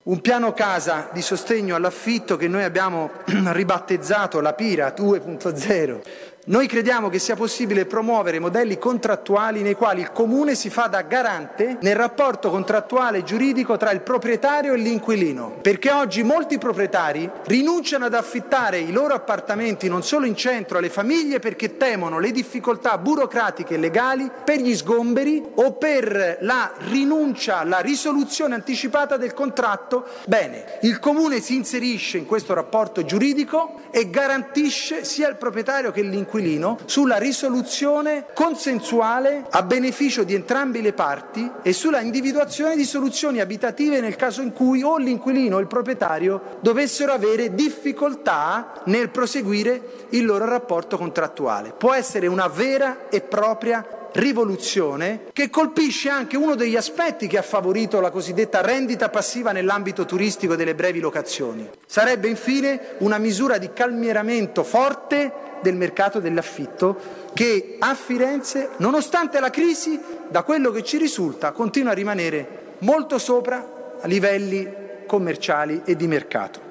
Un piano casa di sostegno all'affitto che noi abbiamo ribattezzato la PIRA 2.0. Noi crediamo che sia possibile promuovere modelli contrattuali nei quali il Comune si fa da garante nel rapporto contrattuale giuridico tra il proprietario e l'inquilino, perché oggi molti proprietari rinunciano ad affittare i loro appartamenti non solo in centro alle famiglie perché temono le difficoltà burocratiche e legali per gli sgomberi o per la rinuncia alla risoluzione anticipata del contratto. Bene, il Comune si inserisce in questo rapporto giuridico e garantisce sia il proprietario che l'inquilino sulla risoluzione consensuale a beneficio di entrambe le parti e sulla individuazione di soluzioni abitative nel caso in cui o l'inquilino o il proprietario dovessero avere difficoltà nel proseguire il loro rapporto contrattuale. Può essere una vera e propria rivoluzione che colpisce anche uno degli aspetti che ha favorito la cosiddetta rendita passiva nell'ambito turistico delle brevi locazioni. Sarebbe infine una misura di calmieramento forte del mercato dell'affitto che a Firenze, nonostante la crisi, da quello che ci risulta, continua a rimanere molto sopra a livelli commerciali e di mercato.